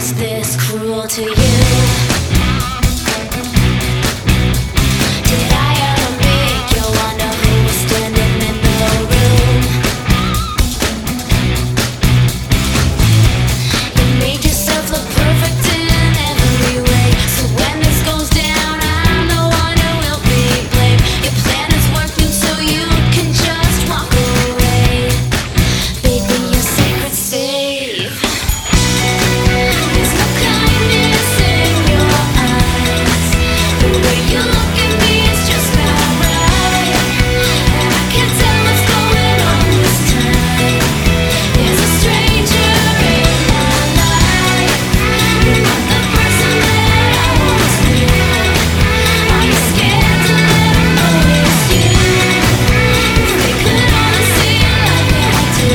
was this cruel to you? Did I ever make you wonder who was standing in the room? You made yourself look perfect in every way, so when this goes down, I'm the one who will be blamed. Your plan is working, so you can just walk away. Baby, you're sacred safe. There's no kindness in your eyes. The way you look at me is just not right, and I can't tell what's going on this time. There's a stranger in my life. You're not the person that I once knew. Are you scared to let them know it's you? If they could only see you like I do,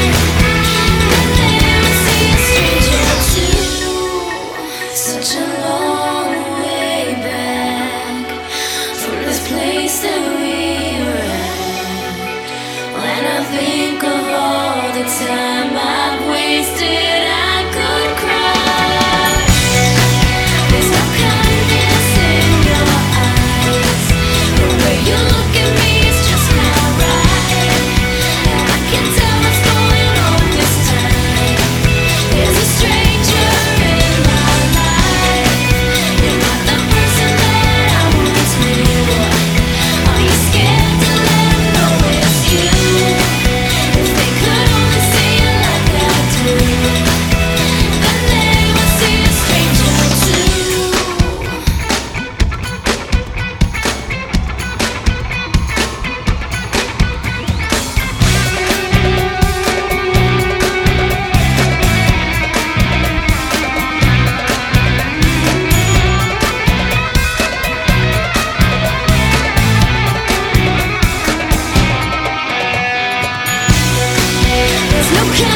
then they would see a stranger too. Such a long way back from this place that we were at. When I think of all the time I've wasted, I could cry. There's no kindness in your eyes. The way you look at me is just not right, and I can't tell what's going on this time. There's a stranger in my life. You're not the person that I once knew. Are you scared to let them know it's you? If they could only see you like I do, then they would see a stranger too. There's no